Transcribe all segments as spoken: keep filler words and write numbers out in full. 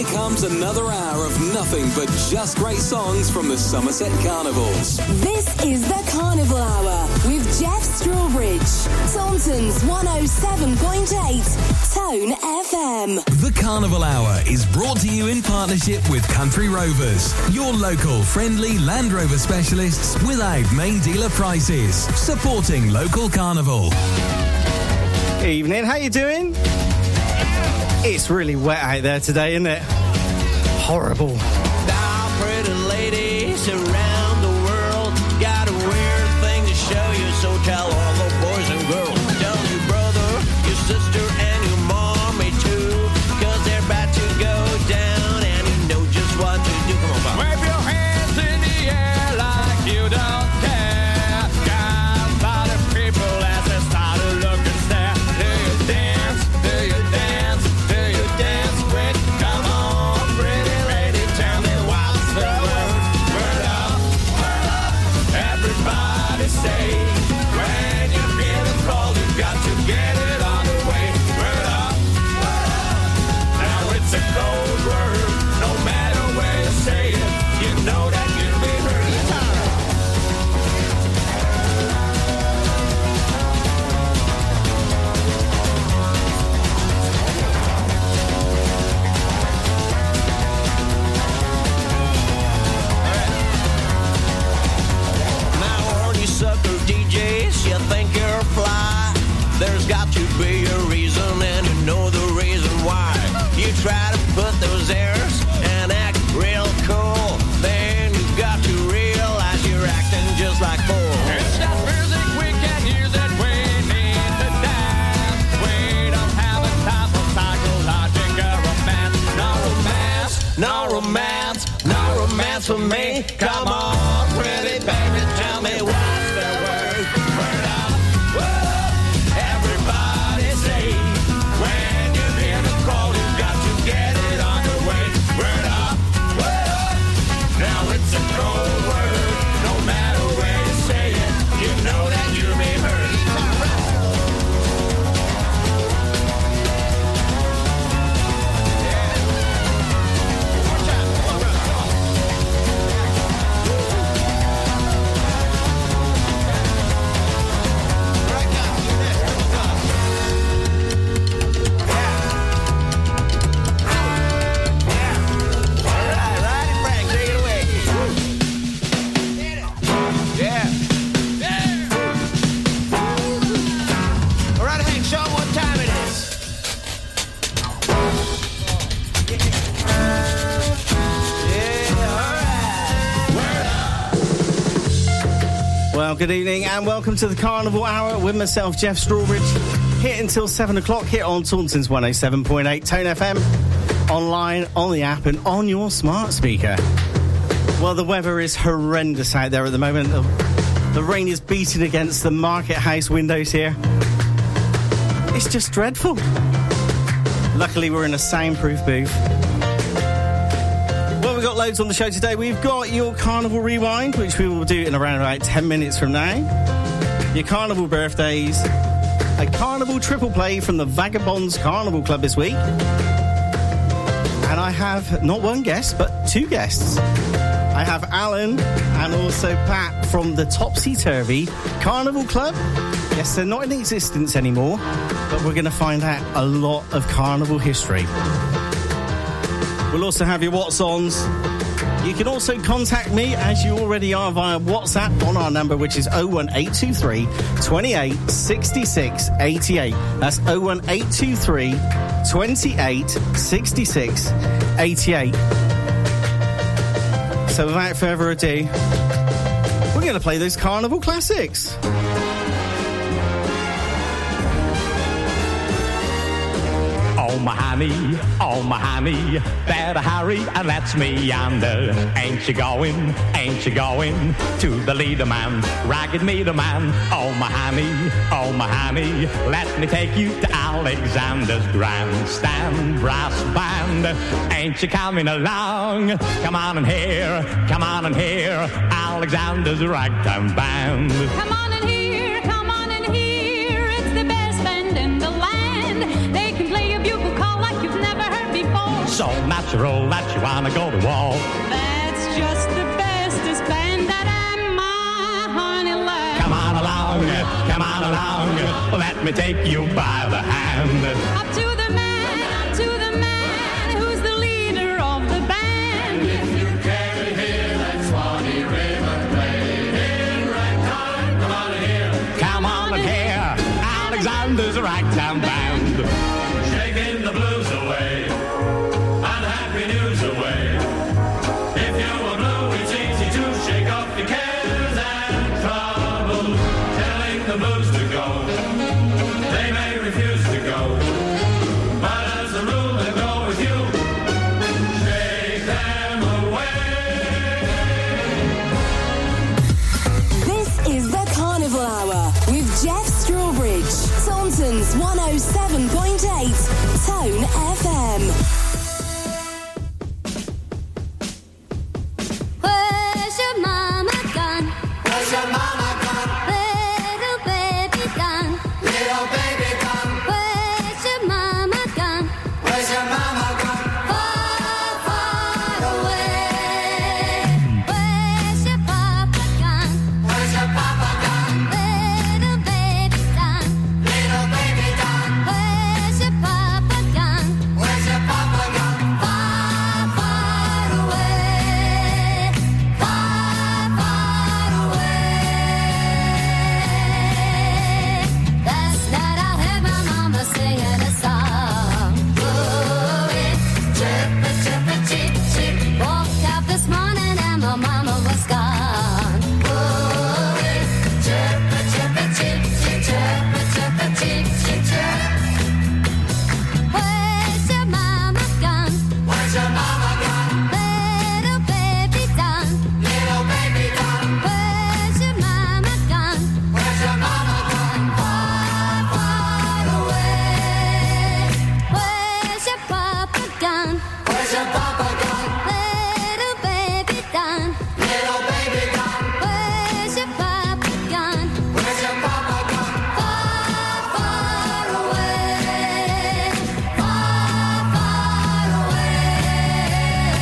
comes another hour of nothing but just great songs from the Somerset Carnivals. This is the Carnival Hour with Jeff Strawbridge. Taunton's one oh seven point eight Tone F M. The Carnival Hour is brought to you in partnership with Country Rovers, your local friendly Land Rover specialists without main dealer prices. Supporting local carnival. Evening, how you doing? It's really wet out there today, isn't it? Horrible. Now, pretty ladies around the world got a weird thing to show you, so tell all the boys and girls. Tell your brother, your sister, and your mommy too, cause they're about to go down and you know just what to do. Come on, Bob. Wave your hands in the air like you don't care. Got a lot of people as they start to look and stare. Do you dance? Do you dance? Do you dance with? Come on, pretty lady, tell me what's the word. Word up, word up. Everybody say, when you feel the call, you got to get it on the way. Word up, word up. Now it's a cold word, no matter where you say it, you know that you'll be heard. Now all you sucker D Js, you think you're fly. There's got to be a reason, and you know the reason why. You try to put those airs and act real cool, then you got to realize you're acting just like fools. It's that music we can use it, we need to dance. We don't have a time for psychological romance. No romance, No romance, no romance for me. Come on, pretty baby, tell me what's the word. Word up, word up. Everybody say, when you hear the call, you got to get it on the way. Word up, word up. Now it's a cold word, no matter where you say it, you know that you'll be heard. Well, good evening and welcome to the Carnival Hour with myself, Jeff Strawbridge. Here until seven o'clock here on Taunton's one oh seven point eight Tone F M. Online, on the app and on your smart speaker. Well, the weather is horrendous out there at the moment. The, the rain is beating against the market house windows here. It's just dreadful. Luckily, we're in a soundproof booth. Well, we've got loads on the show today. We've got your Carnival Rewind, which we will do in around about ten minutes from now. Your Carnival birthdays. A Carnival triple play from the Vagabonds Carnival Club this week. And I have not one guest, but two guests. I have Alan and also Pat from the Topsy Turvy Carnival Club. Yes, they're not in existence anymore, but we're going to find out a lot of carnival history. We'll also have your What's-Ons. You can also contact me, as you already are, via WhatsApp on our number, which is oh one eight two three, two eight, six six eight eight. That's oh one eight two three, two eight, six six eight eight. So without further ado, we're going to play those carnival classics. Oh, my honey, oh, my honey, better hurry and let's meander. Ain't you going, ain't you going to the leader man, ragged meter man? Oh, my honey, oh, my honey, let me take you to Alexander's grandstand brass band. Ain't you coming along? Come on and hear, come on and hear Alexander's ragtime band. Come on and hear, come on and hear, it's the best band in the land. They can play a bugle call like you've never heard before. so natural that you wanna go to war. That's just the bestest band that I'm my honey love. Come on along, come on along, let me take you by the hand. Up to the man, up to the man, who's the leader of the band. If you carry here that Swanee River play in ragtime, come on here. Come on and here, Alexander's Ragtime Band. Shaking the blues away, unhappy news away. If you are blue, it's easy to shake off your cares and troubles. Telling the blues to go, they may refuse to go, but as a rule they go with you. Shake them away. This is the Carnival Hour with Jeff Strawbridge. Taunton's one oh seven point eight Tone F M. Where's your mama gone? Where's your mama gone? Little baby gone. Little baby gone. Where's your mama gone? Where's your mama gone? Far, far away. Where's your papa gone? Where's your papa gone? Little baby gone. Little baby gone. Where's your papa gone? Where's your papa gone? Far, far away. Far, far away. Last night I heard my mama singing a song. Ooh-wee, chirpa, chirpa, cheep, cheep. Woke up this morning and my mama was gone. Ooh-wee, chirpa, chirpa, cheep, cheep, chirpa, chirpa, cheep, cheep, chirp. Where's your mama gone? Where's your mama gone? Little baby gone. Little baby gone. Where's your mama gone? Where's your mama gone? Far, far away. Where's your papa gone? Where's your papa gone? Little baby gone. Little baby gone. Where's your papa gone? Where's your papa gone? Far, far away. Far, far away.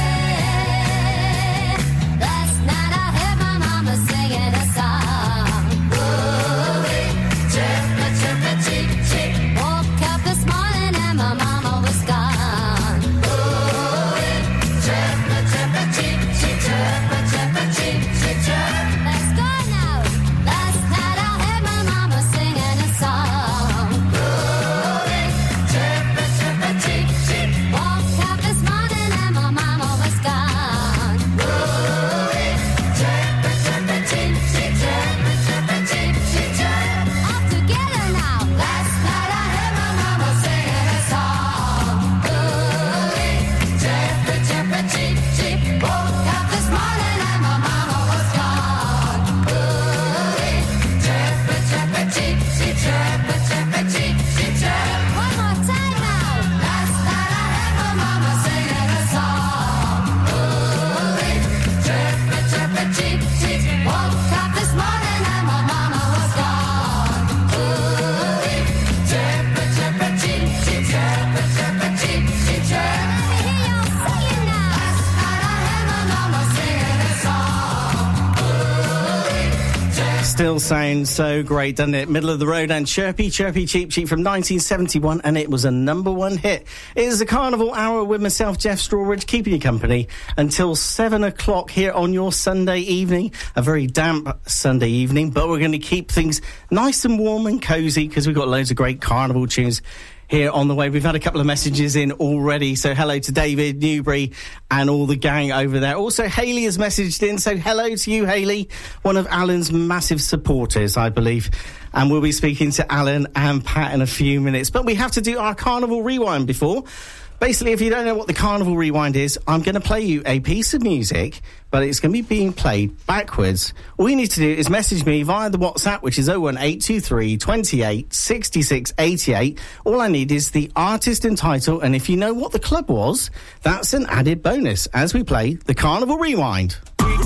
Last night I heard my mama singing a song. Ooh-wee, chirpa, chirpa, cheep, cheep. Woke up this morning and my mama was gone. Ooh-wee, chirpa, chirpa, cheep, cheep, chirpa, chirpa, cheep, cheep, chirp. Let's go now. Last night I heard my mama singing a song. Ooh-wee, chirpa, chirpa, cheep, cheep. Woke up this morning and my mama was gone. Ooh-wee, chirpa, chirpa, cheep, cheep, chirpa, chirpa, cheep, cheep, chirp. All together now. Last night I heard my mama singing a song. Ooh-wee, chirpa, chirpa, cheep, cheep. Woke up this morning and my mama was gone. Ooh-wee, chirpa, chirpa, cheep, cheep, chirpa, chirpa, cheep, cheep, chirp. One more time now. Last night I heard my mama singing a song. Ooh-wee, chirpa, chirpa, cheep, cheep. Woke up this morning and my mama was gone. Ooh-wee, chirpa, chirpa, cheep, cheep, chirpa, chirpa, cheep, cheep, chirp. Let me hear y'all singing now. Last night I heard my mama singing a song. Ooh-wee, chirpa. Still sounds so great, doesn't it? Middle of the road and Chirpy, Chirpy, Cheep, Cheep from nineteen seventy-one, and it was a number one hit. It is the Carnival Hour with myself, Jeff Strawbridge, keeping you company until seven o'clock here on your Sunday evening. A very damp Sunday evening, but we're going to keep things nice and warm and cosy because we've got loads of great Carnival tunes here on the way. We've had a couple of messages in already, so hello to David Newbury and all the gang over there. Also, Hayley has messaged in, so hello to you, Hayley, one of Alan's massive supporters, I believe. And we'll be speaking to Alan and Pat in a few minutes. But we have to do our Carnival Rewind before. Basically, if you don't know what the Carnival Rewind is, I'm going to play you a piece of music, but it's going to be being played backwards. All you need to do is message me via the WhatsApp, which is oh one eight two three, twenty-eight, sixty-six, eighty-eight. All I need is the artist and title, and if you know what the club was, that's an added bonus as we play the Carnival Rewind.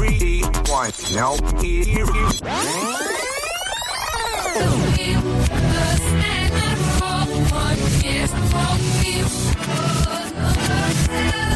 Rewind. Now, Yes,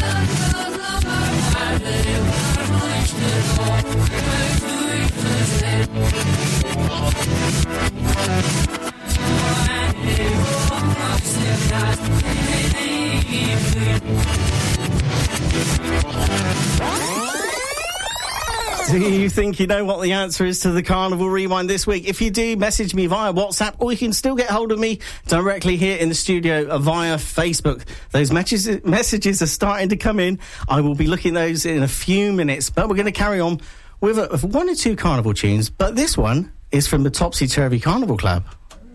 Do you think you know what the answer is to the Carnival Rewind this week? If you do, message me via WhatsApp, or you can still get hold of me directly here in the studio via Facebook. Those messages, messages are starting to come in. I will be looking at those in a few minutes, but we're going to carry on with a, one or two Carnival tunes, but this one is from the Topsy Turvy Carnival Club.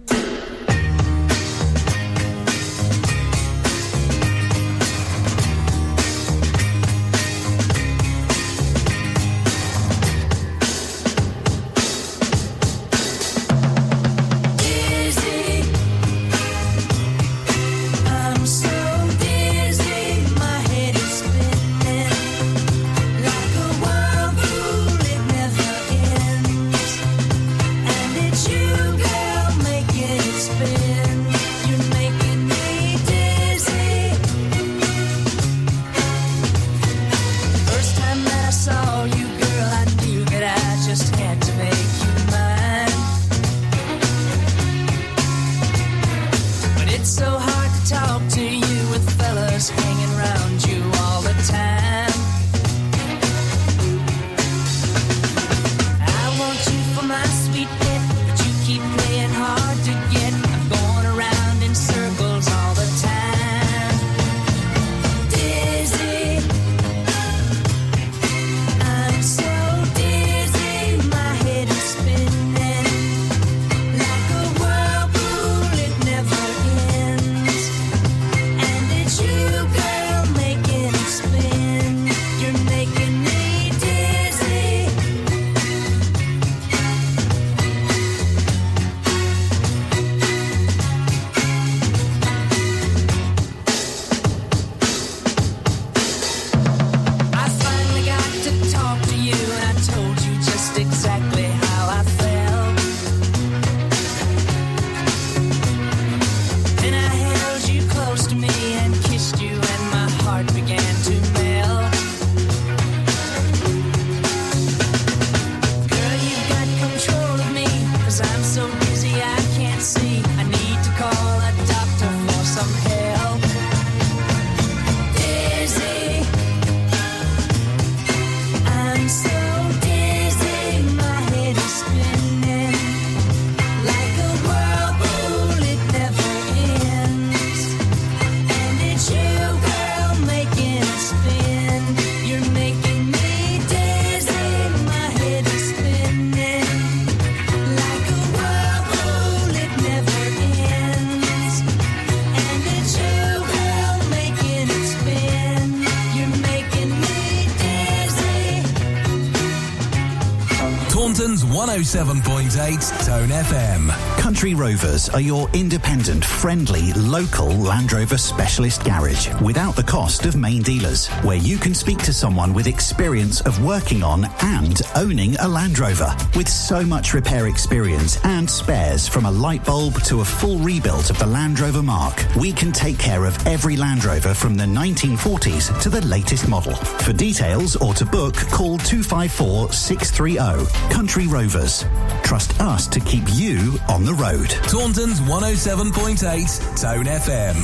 one oh seven point eight Tone F M. Country Rovers are your independent, friendly, local Land Rover specialist garage without the cost of main dealers, where you can speak to someone with experience of working on and owning a Land Rover. With so much repair experience and spares, from a light bulb to a full rebuild of the Land Rover Mark, we can take care of every Land Rover from the nineteen forties to the latest model. For details or to book, call two five four, six three zero. Country Rovers. Trust us to keep you on the road. Taunton's one oh seven point eight Tone F M.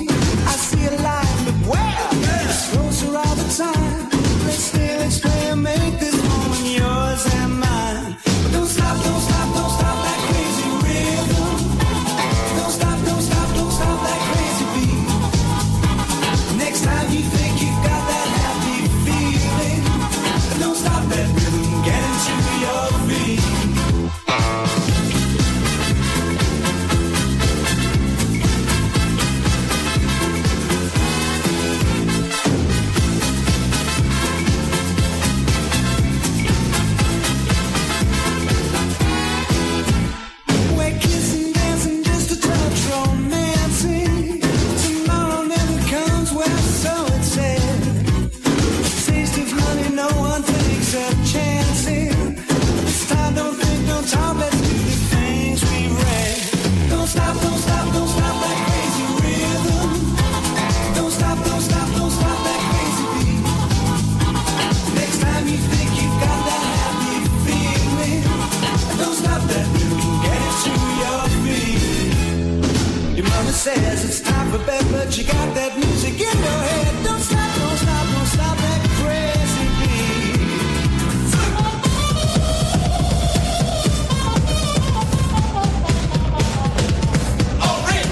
Closer all the time. Let's stay, let's play a but you got that music in your head. Don't stop, don't stop, don't stop that crazy beat. All right.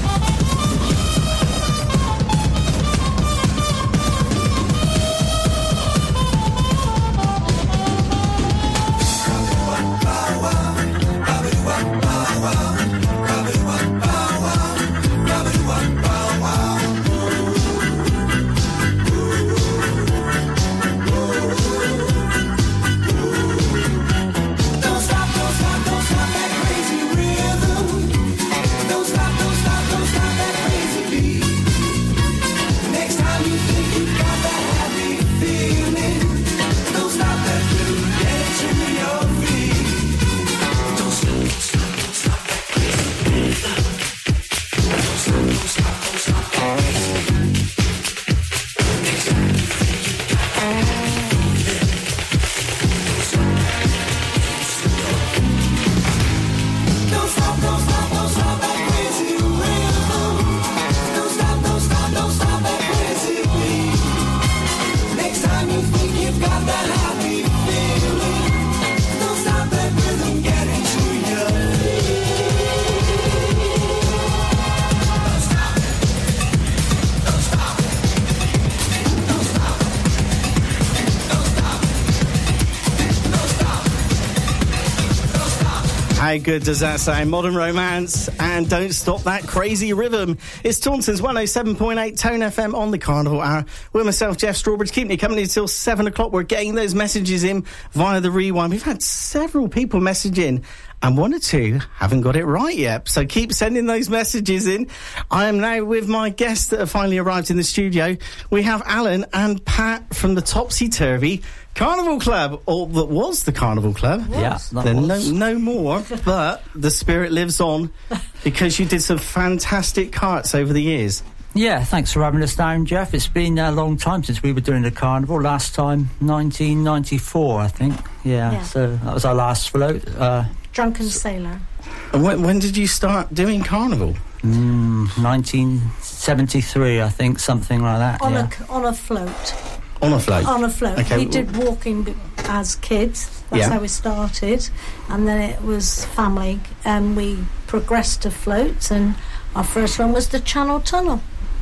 How good does that sound? Modern Romance and Don't Stop That Crazy Rhythm. It's Taunton's one oh seven point eight Tone F M on the Carnival Hour. With myself, Jeff Strawbridge, keeping you company until seven o'clock. We're getting those messages in via the rewind. We've had several people message in, and one or two haven't got it right yet. So keep sending those messages in. I am now with my guests that have finally arrived in the studio. We have Alan and Pat from the Topsy Turvy Carnival Club, or that was the Carnival Club. Yeah, that They're was. no, no more, but the spirit lives on because you did some fantastic carts over the years. Yeah, thanks for having us down, Jeff. It's been a long time since we were doing the carnival. Last time, nineteen ninety-four, I think. Yeah, Yeah. so that was our last float. Uh, Drunken Sailor. And when, when did you start doing carnival? mm, nineteen seventy-three, I think, something like that. On yeah. a c- on a float. On a float? On a float. Okay. We did walking b- as kids. That's Yeah. how we started. And then it was family. And we progressed to floats. And our first one was the Channel Tunnel.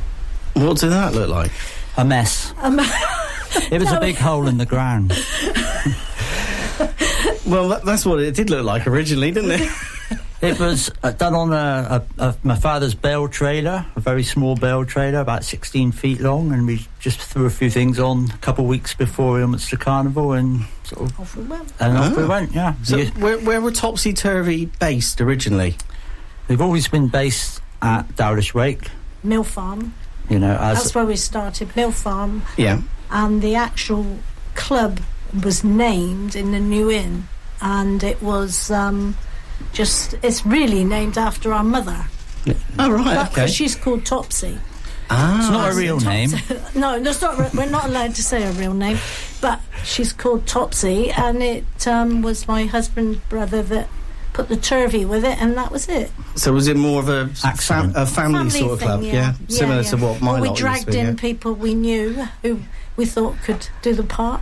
What did that look like? A mess. Um, It was No. a big hole in the ground. Well, that, that's what it did look like originally, didn't it? It was uh, done on a, a, a my father's bale trailer, a very small bale trailer, about sixteen feet long, and we just threw a few things on a couple of weeks before we went to the carnival, and sort of off we went. and off we Ah. went. Yeah, So You- where, where were Topsy Turvy based originally? we've always been based at Dowlish Wake. Mill Farm. You know, as That's where we started. Mill Farm. Yeah. And the actual club was named in the New Inn. And it was um, just, it's really named after our mother. Oh, right, But okay. she's called Topsy. Ah. it's not a real name. No, that's not. re- We're not allowed to say her real name, but she's called Topsy, and it um, was my husband's brother that put the turvy with it, and that was it. So was it more of a, fam- Accident. a family, sort of thing, club? Yeah. Similar yeah. to what my well, we lot used dragged to be, in yeah. people we knew who we thought could do the part.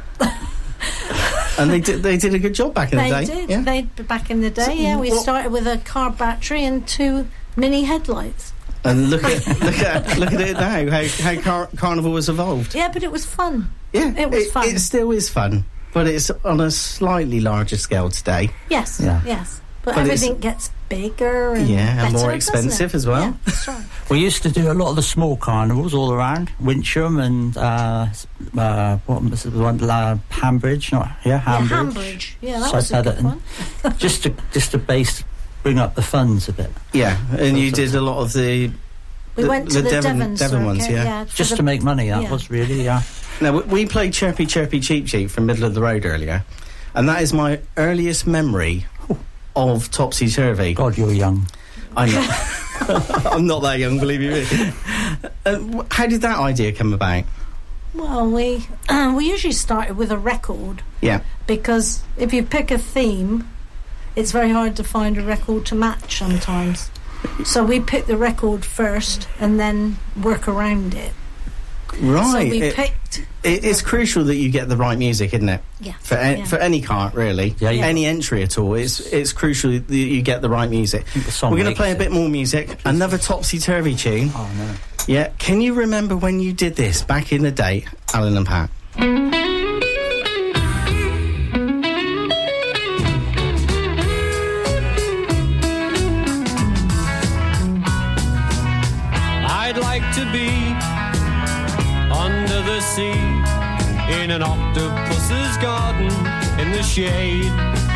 And they did, they did a good job back in They the day. did. Yeah. They back in the day. So yeah, we what- started with a car battery and two mini headlights. And look at look at look at it now. How how car- carnival has evolved. Yeah, but it was fun. Yeah, It was fun. It still is fun, but it's on a slightly larger scale today. Yes, Yeah. yes. But, But it's- everything gets bigger and Yeah, and better, more doesn't expensive it? as well. Yeah, that's right. We used to do a lot of the small carnivals all around Wincham and uh, s- uh, what was the one? Uh, Hambridge, not yeah, Hambridge. Yeah, Hambridge. Yeah, that So was a I've good had it one. just to just to base bring up the funds a bit. Yeah, and you did a lot of the. We the, went to the, Devon, Devon, Devon ones, circuit, yeah. for Just the- to make money, that yeah. was really, yeah. Now, we- we played Chirpy Chirpy Cheep Cheep from Middle of the Road earlier, and that is my earliest memory of Topsy Turvy. God, you're young. I know. I'm not that young, believe you me. Uh, wh- how did that idea come about? Well, we uh, we usually started with a record Yeah. because if you pick a theme, it's very hard to find a record to match sometimes. So we pick the record first and then work around it. Right. So we It- picked. It, it's crucial that you get the right music, isn't it? Yeah. For a, Yeah. for any cart, really. Yeah, yeah. Any entry at all. It's it's crucial that you get the right music. the song We're going to makes play a it. bit more music. Another topsy-turvy tune. Oh, no. Yeah. Can you remember when you did this back in the day, Alan and Pat? I'd like to be under the sea in an octopus's garden in the shade.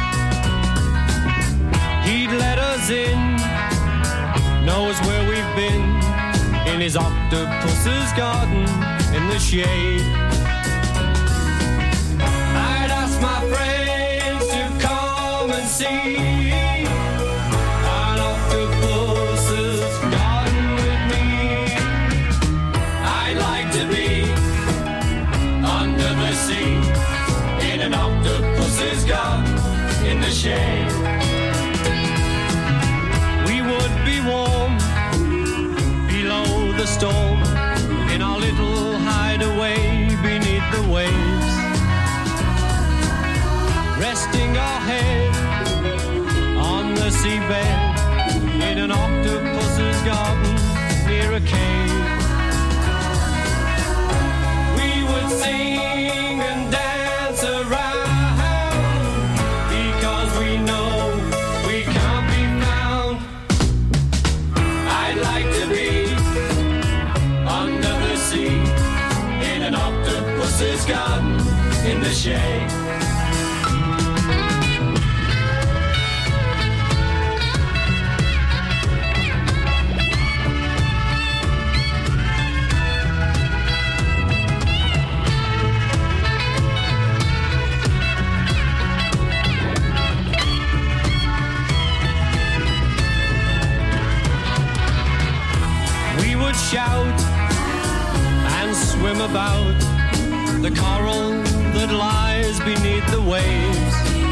He'd let us in, knows where we've been, in his octopus's garden in the shade. I'd ask my friends to come and see an octopus's garden with me. I'd like to be under the sea in an octopus's garden in the shade. We would be warm below the storm in our little hideaway beneath the waves, resting our head on the seabed in an octopus's garden near a cave. We would sing and dance around because we know we can't be found. I'd like to be under the sea in an octopus's garden in the shade. We would shout and swim about the coral that lies beneath the waves.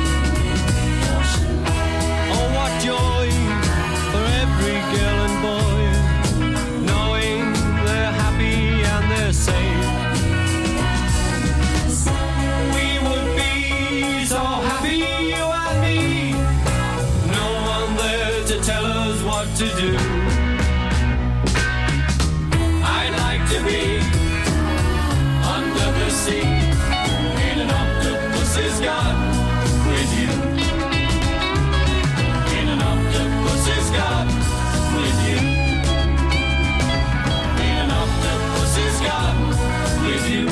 Oh, what joy for every girl and boy, knowing they're happy and they're safe. We would be so happy, you and me, no one there to tell us what to do. I'd like to be under the sea in an octopus's garden with you. In an octopus's garden with you. In an octopus's garden with you.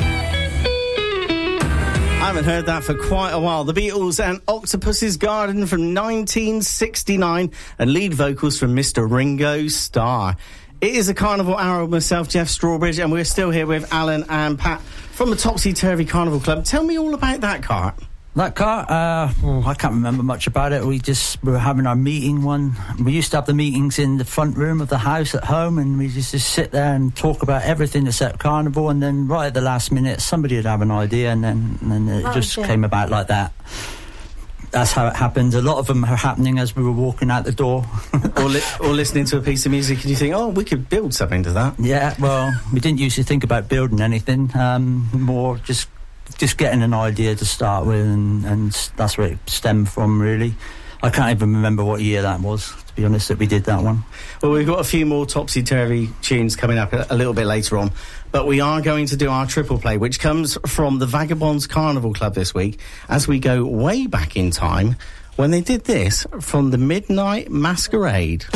I haven't heard that for quite a while. The Beatles and Octopus's Garden from nineteen sixty-nine and lead vocals from Mister Ringo Starr. It is a Carnival Hour with myself, Jeff Strawbridge, and we're still here with Alan and Pat from the Topsy Turvy Carnival Club. Tell me all about that cart. That car, uh, oh, I can't remember much about it. We just we were having our meeting one. We used to have the meetings in the front room of the house at home, and we just, just sit there and talk about everything except Carnival. And then right at the last minute, somebody would have an idea, and then and then it That just was it. came about like that. That's how it happened. A lot of them are happening as we were walking out the door. or, li- or listening to a piece of music and you think, oh, we could build something to that. Yeah, well, we didn't usually think about building anything. Um, more just just getting an idea to start with, and, and that's where it stemmed from, really. I can't even remember what year that was, to be honest, that we did that one. Well, we've got a few more topsy-turvy tunes coming up a, a little bit later on, but we are going to do our triple play, which comes from the Vagabonds Carnival Club this week, as we go way back in time when they did this from the Midnight Masquerade.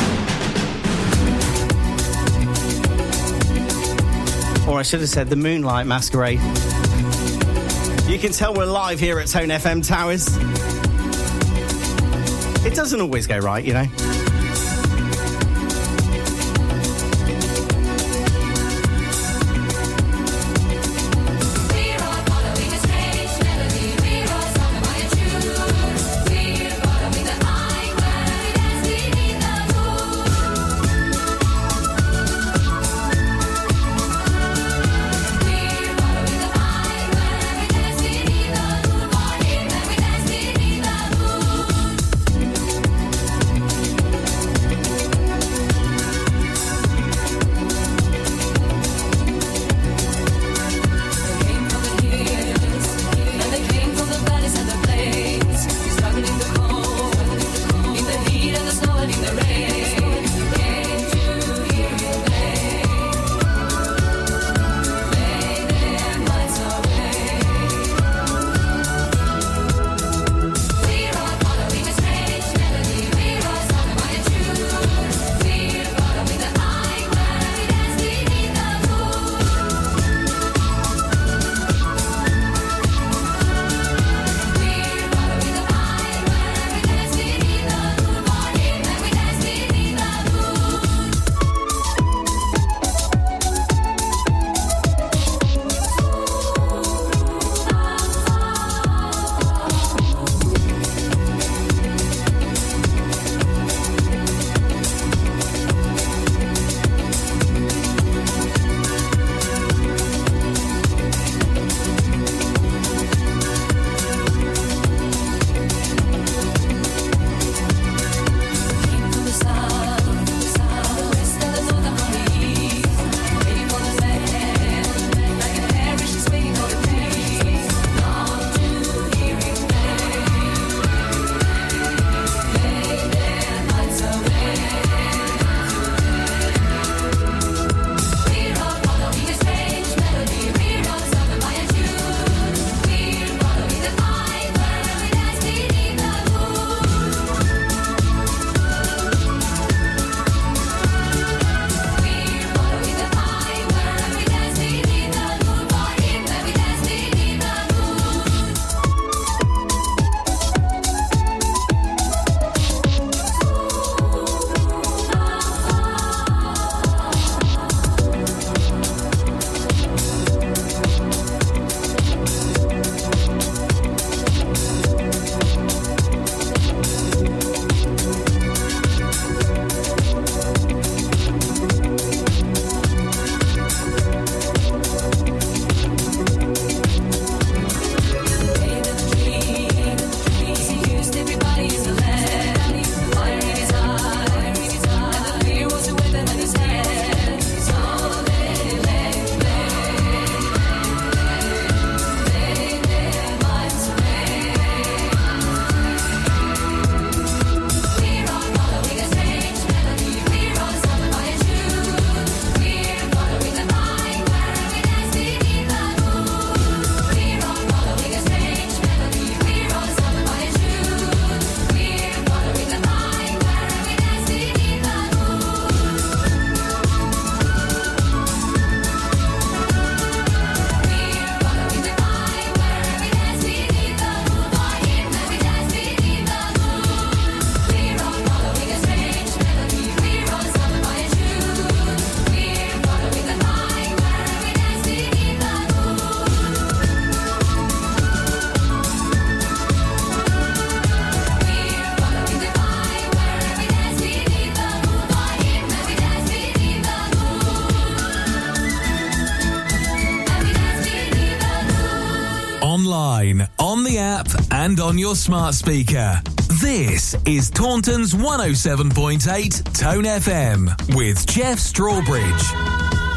Or I should have said the Moonlight Masquerade. You can tell we're live here at Tone F M Towers. It doesn't always go right, you know. and on your smart speaker. This is Taunton's one oh seven point eight Tone F M with Jeff Strawbridge.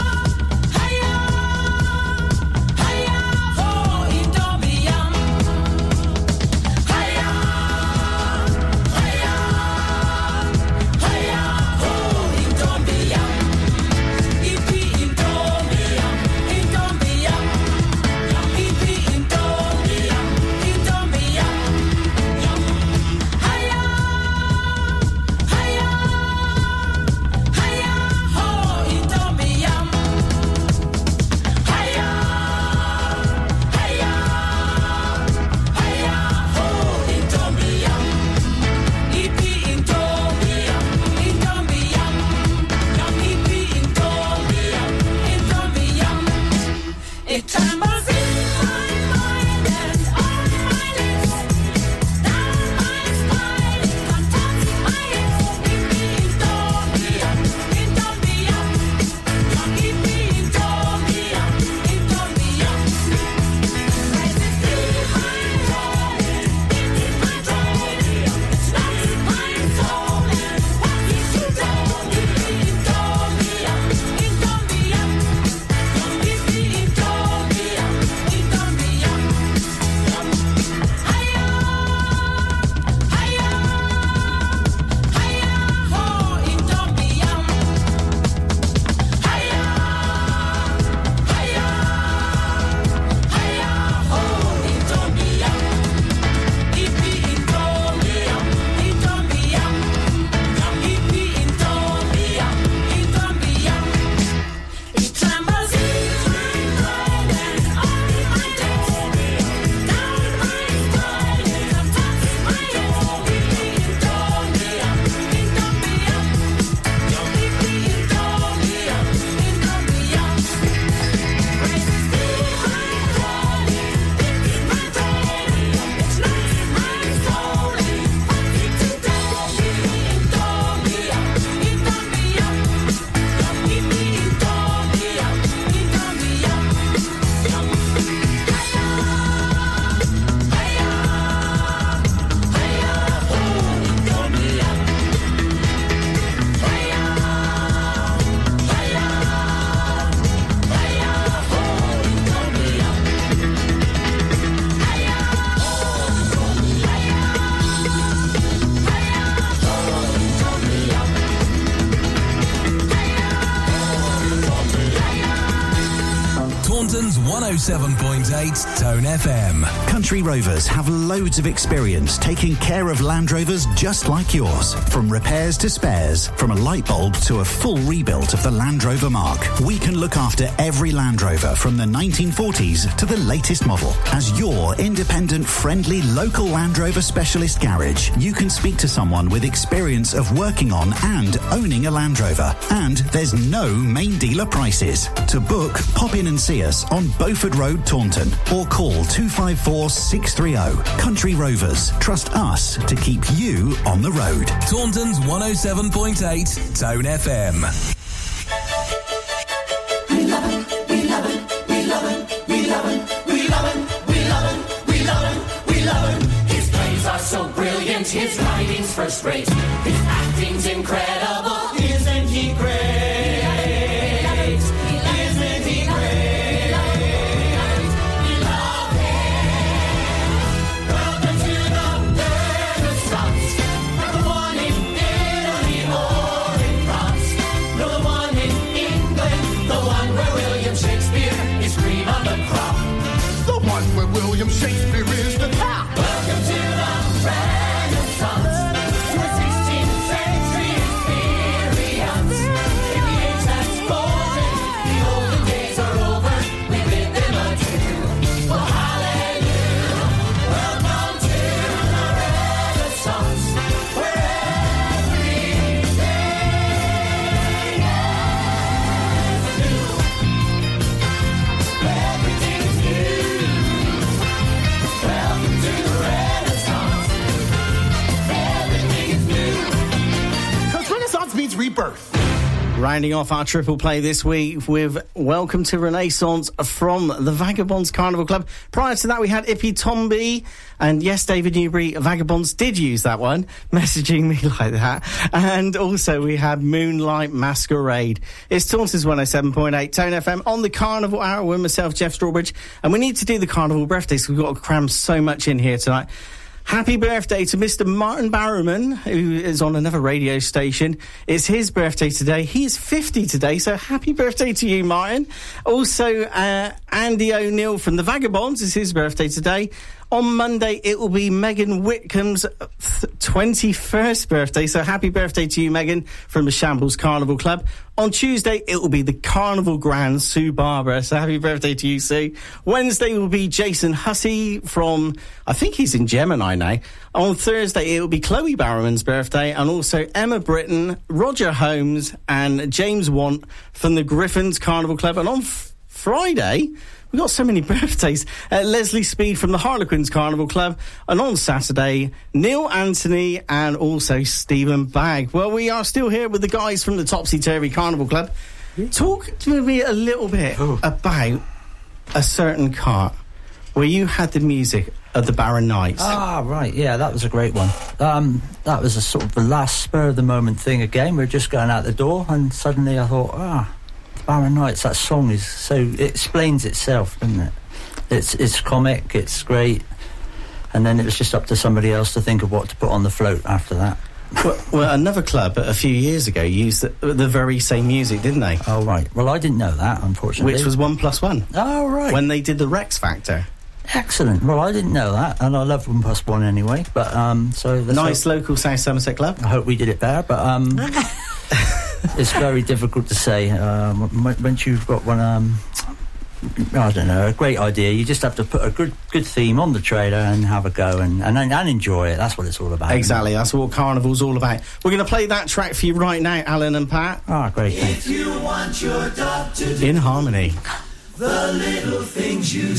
one oh seven point eight Tone F M. Country Rovers have loads of experience taking care of Land Rovers just like yours. From repairs to spares, from a light bulb to a full rebuild of the Land Rover Mark, we can look after every Land Rover from the nineteen forties to the latest model. As your independent, friendly, local Land Rover specialist garage, you can speak to someone with experience of working on and owning a Land Rover. And there's no main dealer prices. To book, pop in and see us on Beaufort Road, Taunton, or call two five four, six three zero. Country Rovers. Trust us to keep you on the road. Taunton's one oh seven point eight Tone F M. We love it, we love it, we love it, we love it, we love it, we love it, we love it, we love it. His plays are so brilliant, his writing's first rate, his acting's incredible. Isn't he great? William Shakespeare is the top. Welcome to the Renaissance, to a sixteenth century experience. If Rounding off our triple play this week with Welcome to Renaissance from the Vagabonds Carnival Club. Prior to that, we had Ippy Tomby, and yes, David Newbury, Vagabonds did use that one, messaging me like that. And also we had Moonlight Masquerade. It's Taunters one oh seven point eight Tone F M on the Carnival Hour with myself, Jeff Strawbridge, and we need to do the Carnival birthdays. We've got to cram so much in here tonight. Happy birthday to Mister Martin Barrowman, who is on another radio station. It's his birthday today. He is fifty today, so happy birthday to you, Martin. Also, uh, Andy O'Neill from the Vagabonds is his birthday today. On Monday, it will be Megan Whitcomb's twenty-first birthday, so happy birthday to you, Megan, from the Shambles Carnival Club. On Tuesday, it will be the Carnival Grand, Sue Barber, so happy birthday to you, Sue. Wednesday will be Jason Hussey from, I think he's in Gemini now. On Thursday, it will be Chloe Barrowman's birthday, and also Emma Britton, Roger Holmes, and James Want from the Griffins Carnival Club. And on f- Friday... we've got so many birthdays. Uh, Leslie Speed from the Harlequins Carnival Club. And on Saturday, Neil Anthony and also Stephen Bagg. Well, we are still here with the guys from the Topsy Turvy Carnival Club. Talk to me a little bit oh. about a certain cart where you had the music of the Barron Knights. Ah, right, yeah, that was a great one. Um, that was a sort of the last spur-of-the-moment thing again. We were just going out the door, and suddenly I thought, ah... Barron Knights, that song is so, it explains itself, doesn't it? It's it's comic, it's great, and then it was just up to somebody else to think of what to put on the float after that. Well, well another club a few years ago used the, the very same music, didn't they? Oh, right. Well, I didn't know that, unfortunately. Which was One Plus One. Oh, right. When they did the Rex Factor. Excellent. Well, I didn't know that, and I love One Plus One anyway, but, um, so... Nice hope, local South Somerset club. I hope we did it better, but, um... it's very difficult to say. Um, once you've got one, um, I don't know, a great idea, you just have to put a good good theme on the trailer and have a go and, and, and enjoy it. That's what it's all about. Exactly, that's what Carnival's all about. We're going to play that track for you right now, Alan and Pat. Ah, oh, great, thanks. If you want your dog to do In Harmony. The little things you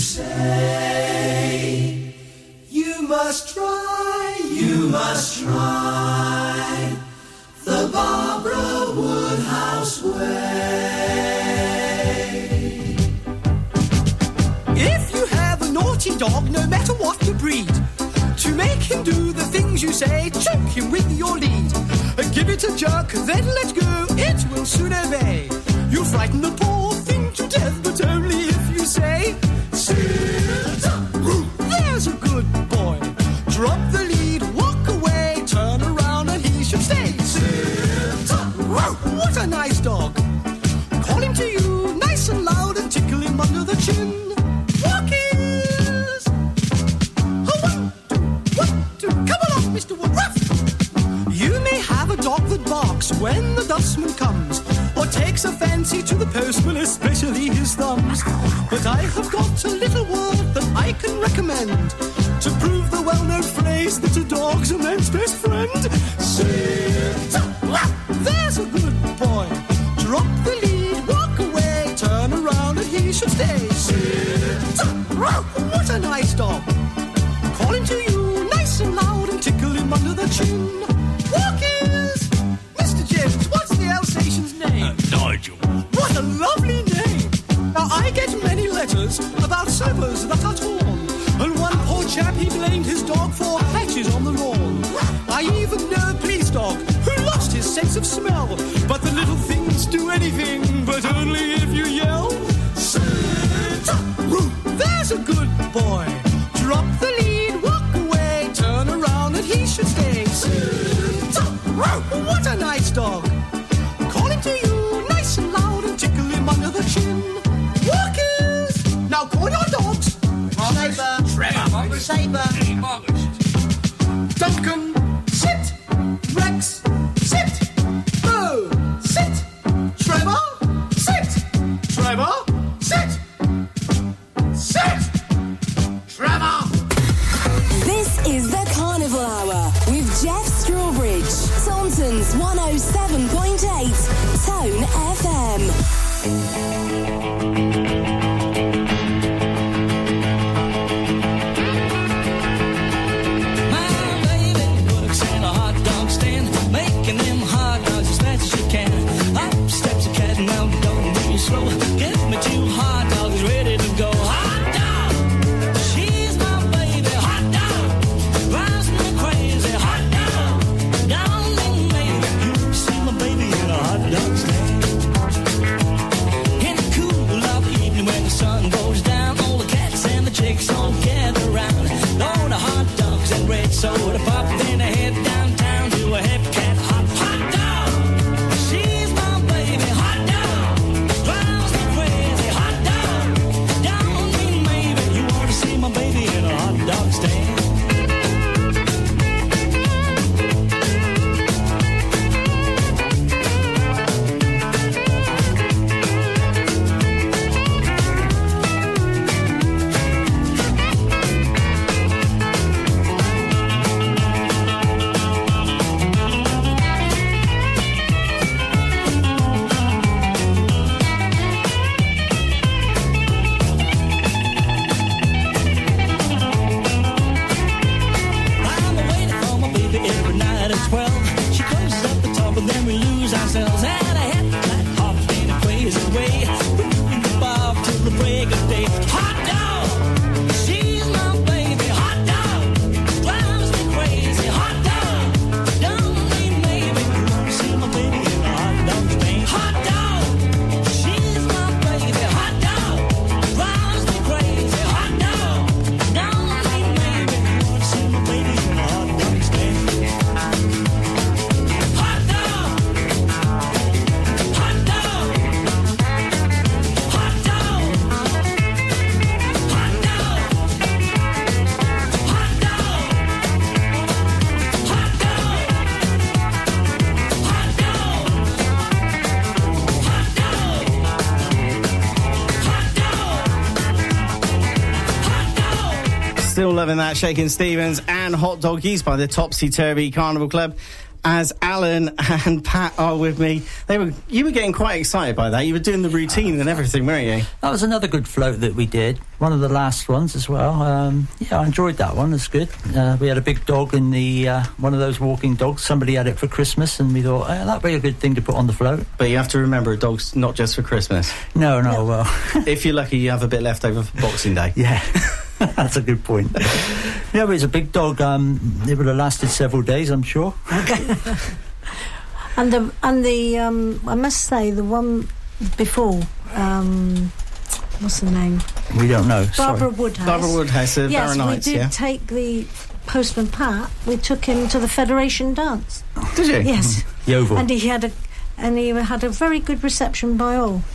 say, you must try, you must try the Barbara Woodhouse way. If you have a naughty dog, no matter what the breed, to make him do the things you say, choke him with your lead. Give it a jerk, then let go, it will soon obey. You'll frighten the poor thing to death, but only if you say, sit up, there's a good boy. Drop the lead, walk away, turn around and he should stay. What a nice dog. Call him to you nice and loud and tickle him under the chin. Walkies. Oh, one, two, one, two. Come along, Mister Woodruff. You may have a dog that barks when the dustman comes, or takes a fancy to the postman, especially his thumbs. But I have got a little word that I can recommend to prove the well-known phrase that a dog's a man's best friend. Sit up. There's a good boy. Drop the lead, walk away, turn around and he should stay. Sit up. What a nice dog. Call him to you nice and loud and tickle him under the chin. Walkies. Mister James, what's the Alsatian's name? Uh, Nigel. What a lovely name. Now I get many letters about slippers that are torn, and one poor chap, he blamed his dog for patches on the lawn. I even know a police dog who lost his sense of smell, but the little things do anything, but only if you yell. Sit up. There's a good boy. Drop the lead, walk away, turn around and he should stay. Sit up. What a nice dog. Call him to you nice and loud and tickle him under the chin. Walkers. Now call your dogs. Sabre, Trevor, Sabre, Duncan, sit. Rex, sit. Bo, sit. Trevor, sit. Trevor, sit. Sit. Trevor. This is the Carnival Hour with Jeff Strawbridge. Taunton's one oh seven point eight Tone F M. making them hot dogs as fast as you can. Up steps Still loving that Shakin' Stevens and Hot Doggies by the Topsy Turvy Carnival Club. As Alan and Pat are with me, they were you were getting quite excited by that. You were doing the routine and everything, weren't you? That was another good float that we did. One of the last ones as well. Um, yeah, I enjoyed that one. It's good. Uh, we had a big dog in the uh, one of those walking dogs. Somebody had it for Christmas, and we thought oh, that'd be a good thing to put on the float. But you have to remember, a dog's not just for Christmas. No, no. no. Well, if you're lucky, you have a bit left over for Boxing Day. Yeah. That's a good point. Yeah, but it's a big dog. Um, it would have lasted several days, I'm sure. Okay. and the and the um, I must say the one before. Um, what's the name? We don't know. Barbara Sorry. Woodhouse. Barbara Woodhouse. Uh, yes, Baronites, we did yeah. take the postman Pat. We took him to the Federation dance. Did you? Yes. Yeovil. And he had a and he had a very good reception by all.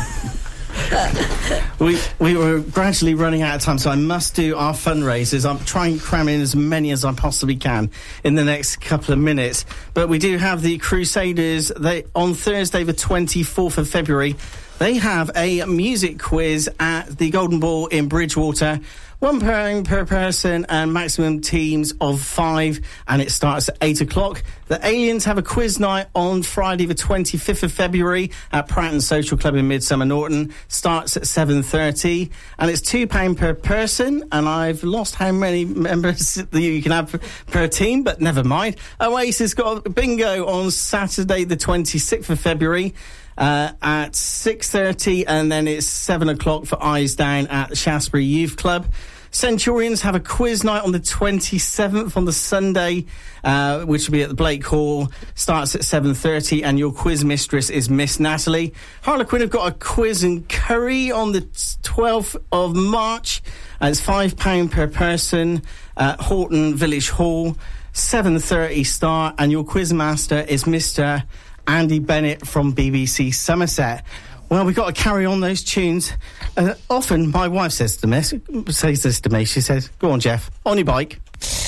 we we were gradually running out of time, so I must do our fundraisers. I'm trying to cram in as many as I possibly can in the next couple of minutes. But we do have the Crusaders. They on Thursday, the twenty-fourth of February. They have a music quiz at the Golden Ball in Bridgewater. One pound per person and maximum teams of five, and it starts at eight o'clock. The Aliens have a quiz night on Friday the twenty-fifth of February at Pratton Social Club in Midsummer Norton. Starts at seven thirty, and it's two pound per person, and I've lost how many members that you can have per team, but never mind. Oasis got a bingo on Saturday the twenty-sixth of February. Uh, at six thirty, and then it's seven o'clock for Eyes Down at the Shaftesbury Youth Club. Centurions have a quiz night on the twenty-seventh on the Sunday, uh, which will be at the Blake Hall. Starts at seven thirty, and your quiz mistress is Miss Natalie. Harlequin have got a quiz and curry on the twelfth of March. Uh, it's five pounds per person at Horton Village Hall. seven thirty start, and your quiz master is Mister Andy Bennett from B B C Somerset. Well, we've got to carry on those tunes. Uh, often my wife says to me, says this to me, she says, go on, Jeff, on your bike.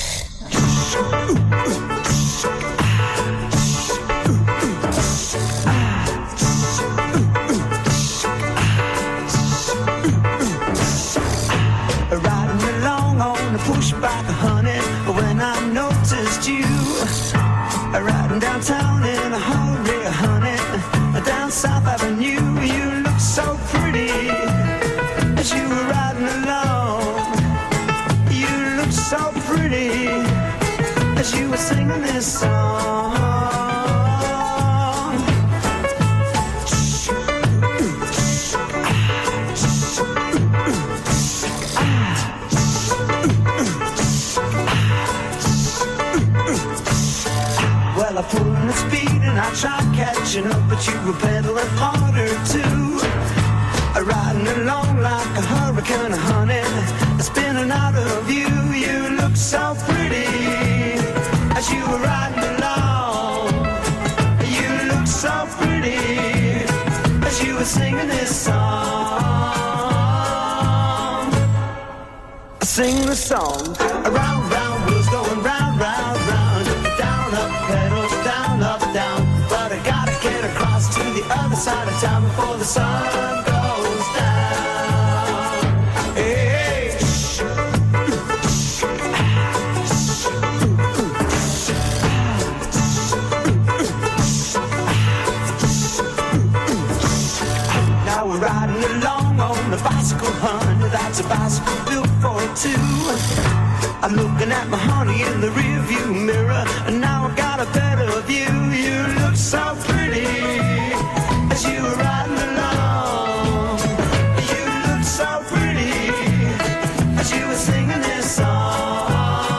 Riding along on the pushback, honey, when I noticed you. Riding downtown in a hurry, honey, down South Avenue. You look so pretty as you were riding along. You look so pretty as you were singing this song. Well, I pulled in the speed and I tried catching up, but you were pedaling harder too. Riding along like a hurricane, honey, spinning out of view. You look so pretty as you were riding along. You look so pretty as you were singing this song. I sing the song, around, round, wheels going round, round, round. Down, up, pedals, down, up, down. But I gotta get across to the other side of town before the sun goes down. Hey, now we're riding along on the bicycle, honey. That's a bicycle built for two. I'm looking at my honey in the rearview mirror, and now I got a better view. You look so pretty as you were riding along. You look so pretty as you were singing this song.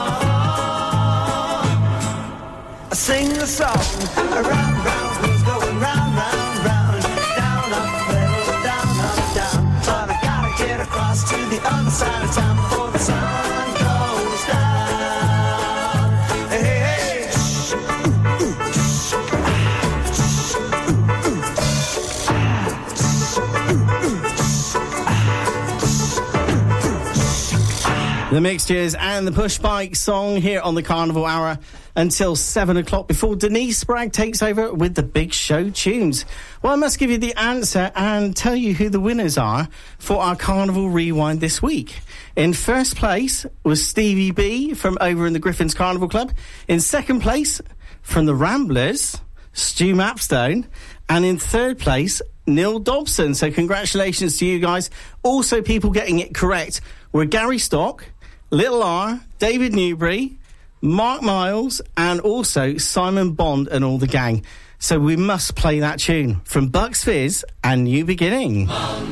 I sing the song, around, round, wheels going round, round, round. Down, up, pedals, down, up, down. But I gotta get across to the other side of town before the sun goes down. Hey, hey. The Mixtures and the Push Bike song here on the Carnival Hour. until seven o'clock before Denise Spragg takes over with the Big Show tunes. Well, I must give you the answer and tell you who the winners are for our Carnival Rewind this week. In first place was Stevie B from over in the Griffins Carnival Club. In second place, from the Ramblers, Stu Mapstone. And in third place, Neil Dobson. So congratulations to you guys. Also, people getting it correct were Gary Stock, Little R, David Newbury, Mark Miles, and also Simon Bond and all the gang. So we must play that tune from Bucks Fizz and New Beginning.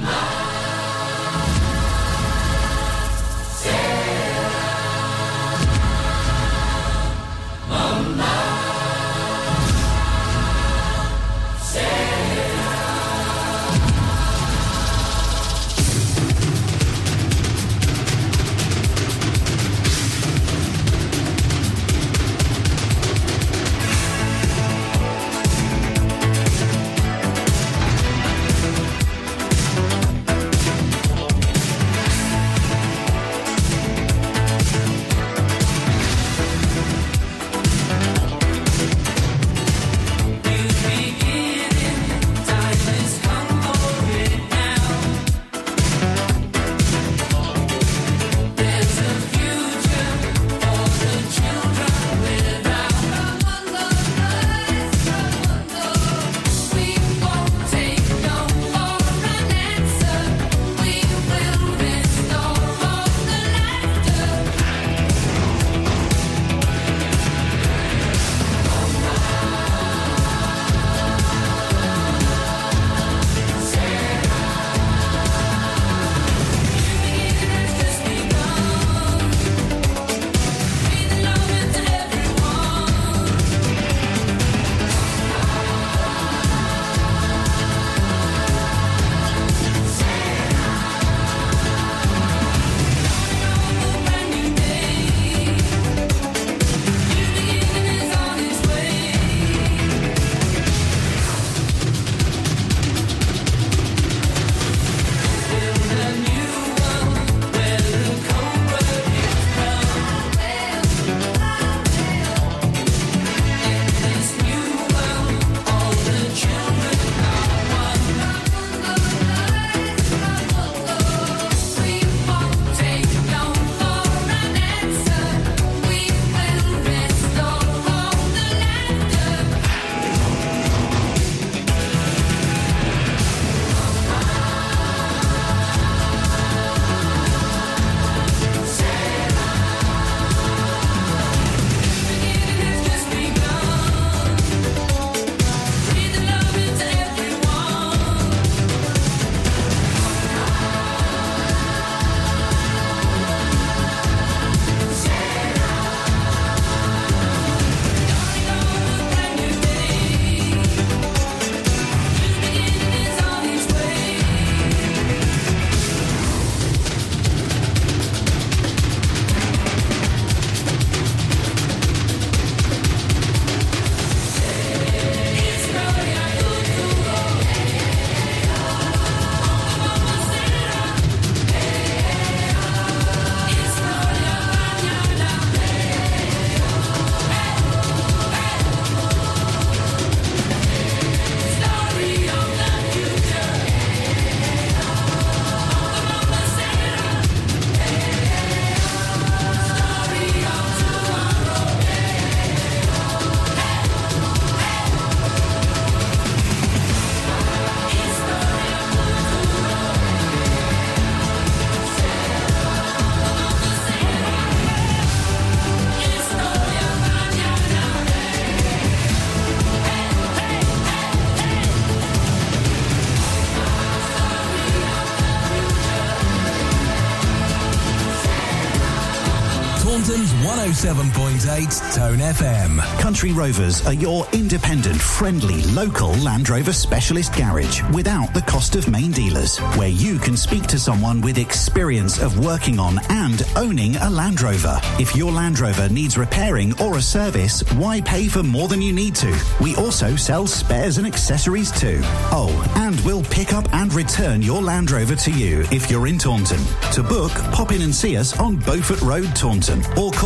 one oh seven point eight Tone F M. Country Rovers are your independent, friendly, local Land Rover specialist garage without the cost of main dealers, where you can speak to someone with experience of working on and owning a Land Rover. If your Land Rover needs repairing or a service, why pay for more than you need to? We also sell spares and accessories too. Oh, and we'll pick up and return your Land Rover to you if you're in Taunton. To book, pop in and see us on Beaufort Road, Taunton, or call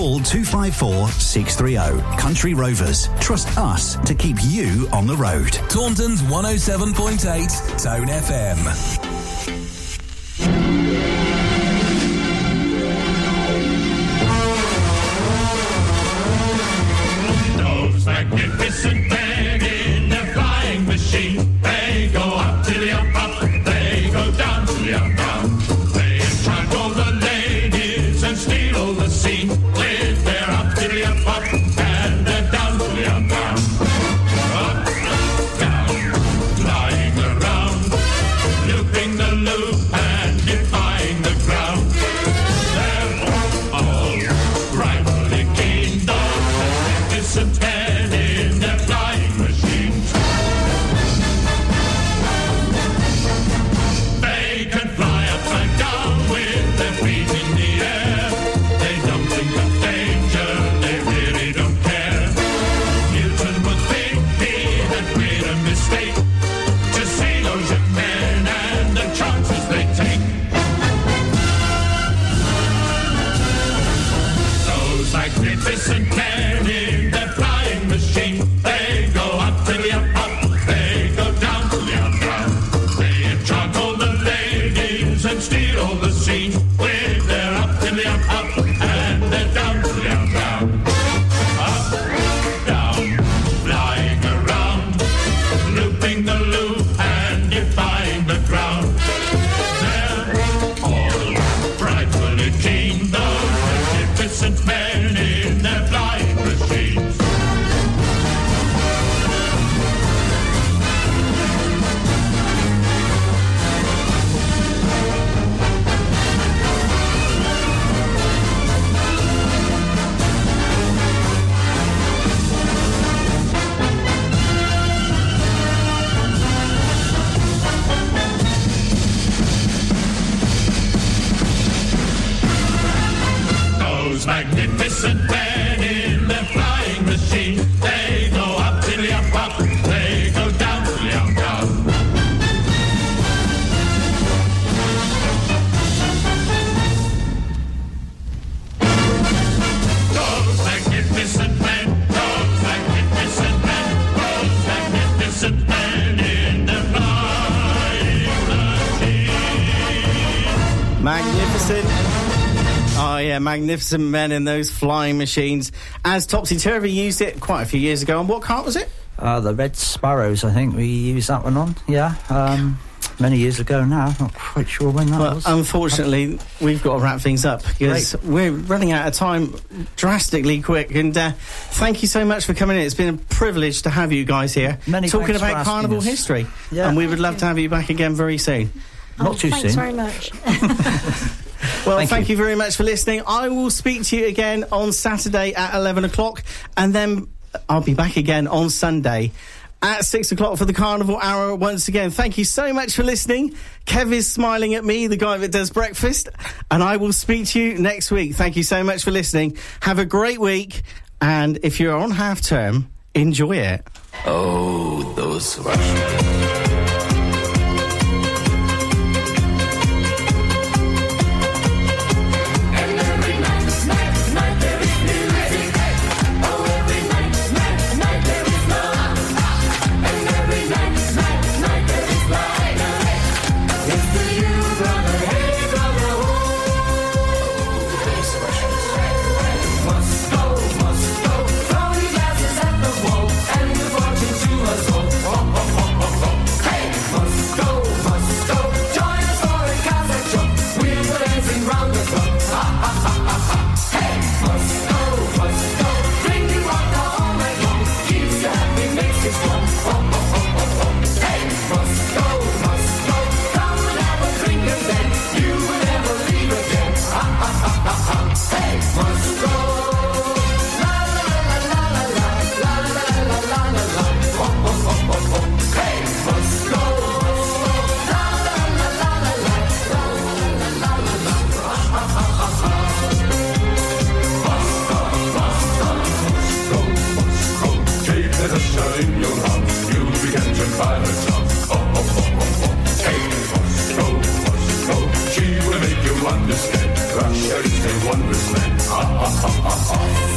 Call two five four, six three zero. Country Rovers. Trust us to keep you on the road. Taunton's one oh seven point eight Tone F M. Those magnificent men in their flying machine, they go up to the up, up, they go down to the up, down. They trample the ladies and steal all the scene with their up to the up, up, and their down to the up, down. Up, down, flying around, looping the loop and defying the ground. They're all rightfully keen, those magnificent men in their flying machines. They can fly upside down with their feet in the air. They don't think of danger, they really don't care. Newton would think he had made a mistake to see those young men and the chances they take. Those magnificent men in their flying machine, they go up to the up, up, they go down to the up, down. They juggle the ladies and steal all the scene with their up to the up, up, and their down to the up, down. Up, down, flying around, looping the loop and defying the ground. They're all frightfully keen, those magnificent men in their flying machines. Those magnificent men in their flying machine, they go up to the up, up, they go down to the up, down. Those magnificent men, those magnificent men, those magnificent men in their flying machine. Magnificent. Oh, yeah, magnificent men in those flying machines. As Topsy Turvy used it quite a few years ago. And what cart was it? Uh, the Red Sparrows, I think we used that one on, yeah. Um, many years ago now, not quite sure when that Well, was. unfortunately, we've got to wrap things up because we're running out of time drastically quick. And uh, thank you so much for coming in. It's been a privilege to have you guys here Many talking thanks for about asking Carnival us. history. Yeah. And we would love to have you back again very soon. Not Oh, too thanks soon. very much. Well, Thank thank, you. you very much for listening. I will speak to you again on Saturday at eleven o'clock, and then I'll be back again on Sunday at six o'clock for the Carnival Hour once again. Thank you so much for listening. Kev is smiling at me, the guy that does breakfast, and I will speak to you next week. Thank you so much for listening. Have a great week, and if you're on half term, enjoy it. Oh, those Russians. in your arms, you begin to find a charm. Oh, oh, oh, oh, oh. Hey, must go, must go. She will make you understand. Russia is a wondrous land. Ha ha ha ha ha.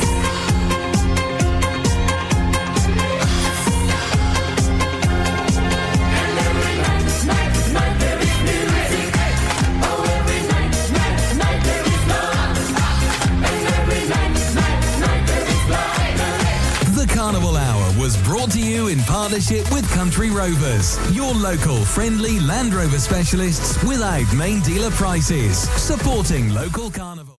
Carnival Hour was brought to you in partnership with Country Rovers, your local friendly Land Rover specialists without main dealer prices, supporting local carnival.